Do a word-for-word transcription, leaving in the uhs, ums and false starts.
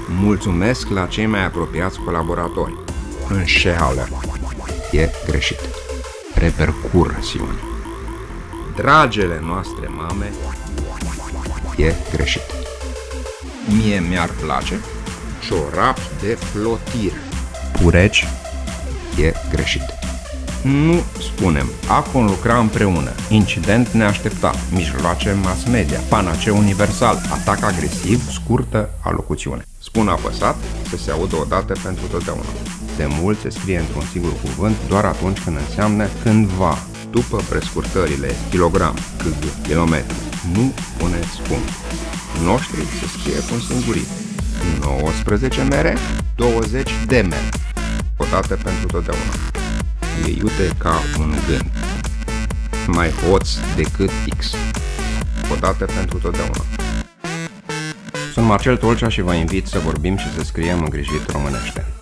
Mulțumesc la cei mai apropiați colaboratori. Înșeală. E greșit. Repercursiuni. Dragele noastre mame. E greșit. Mie mi-ar place ciorapi de flotir. Pureci. E greșit. Nu spunem a conlucra împreună, incident neașteptat, mijloace mass media, panaceu universal, atac agresiv, scurtă alocuțiune. Spun apăsat să se audă odată pentru totdeauna. De mult se scrie într-un singur cuvânt doar atunci când înseamnă cândva, după prescurtările kilogram, kg, kilometri. Nu puneți punct. Noștri se scrie cu un singurit. nouăsprezece mere, douăzeci de mere. Odată pentru totdeauna. E iute ca un gând. Mai hoț decât X. Odată pentru totdeauna. Sunt Marcel Tolcea și vă invit să vorbim și să scriem îngrijit românește.